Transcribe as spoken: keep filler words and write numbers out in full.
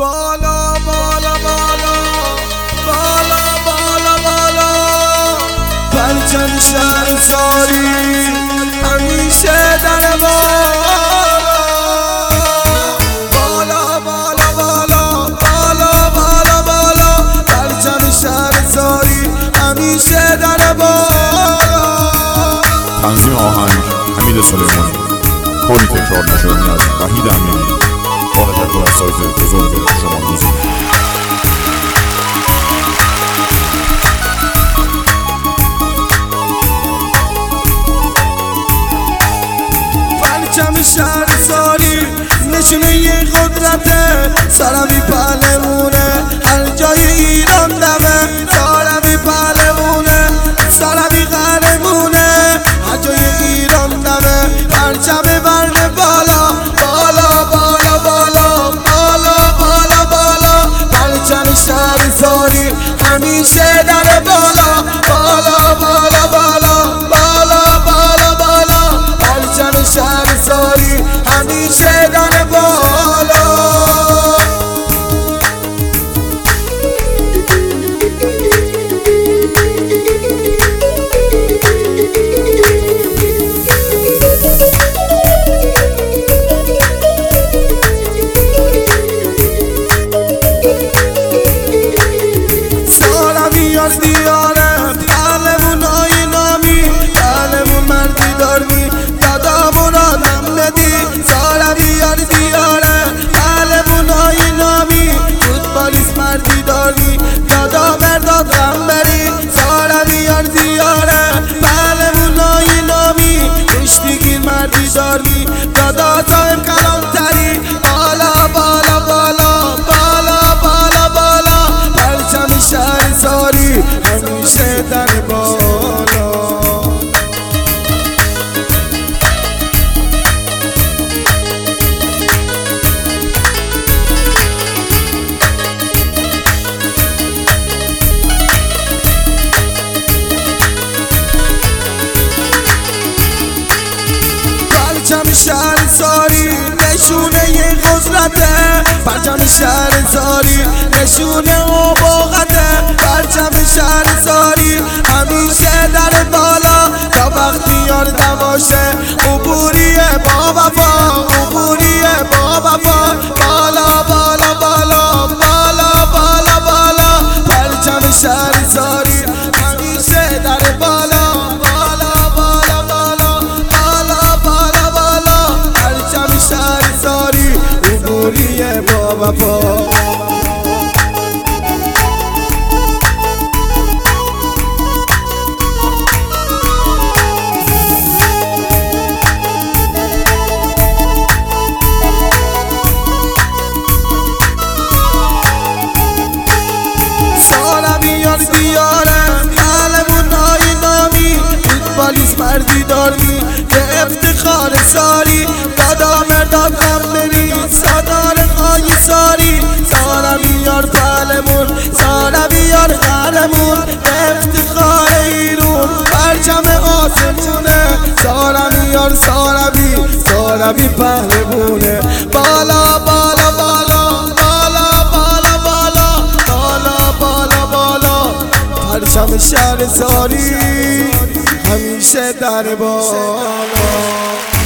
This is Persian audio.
بالا بالا بالا بالا بالا بالا پرچم شهرزاری همیشه در بالا بالا بالا بالا بالا بالا بالا پرچم شهرزاری همیشه در بالا. تنظیم آهنگ حمید سلیمانی، کاری تکرار نشدنی از وحید امیری با تشکر از سایت بزرگ شما موزیک. پرچم شهرزاری نشونه قدرته، سرمی پهلمونه هر جای ایران دمه، سرمی پهلمونه سرمی قهرمونه هر جای ایران دمه، پرچم برد بالا بالا بالا بالا بالا بالا بالا پرچم شهرزاری همیشه در بالا بالا بالا بالا بالا بالا بالا پرچم شهرزاری همیشه در بالا. دیاره پهلمون های نامی، پهلمون مردی دارمی دادامون آدم ندی، سارا بیار دیاره پهلمون های نامی، فوتبالیست مردی دارمی دادا مرداد غم بری، سارا بیار دیاره پهلمون های نامی، کشتیگیر مردی دارمی دادا صاحب کلانتری، بالا بالا بالا بالا بالا بالا پرچم شهرزاری همیشه در بالا. پرچم شهرزاری نشونه قدرته، پرچم شهرزاری نشونه ابهته، پرچم شهرزاری همیشه در بالا تا وقتی یار دماشه، عبوریه با وفا عبوریه با وفا، بالا بالا بالا بالا بالا بالا پرچم شهرزاری همیشه در بالا بالا بالا بالا بالا بالا بالا پرچم شهرزاری عبوریه با وفا. دیاره پهلمون های نامی، فوتبالیست مردی دارمی یه افتخار ساری، دادا مرداد غم بری سادار های ساری، سارا بیار پهلمون سارا بیار قهرمون افتخار ایرون پرچم آسمونه، سارا بیار سارا بی سارا بی پهلمونه، بالا بالا بالا بالا بالا بالا بالا بالا بالا پرچم شهرزاری همیشه در بالا.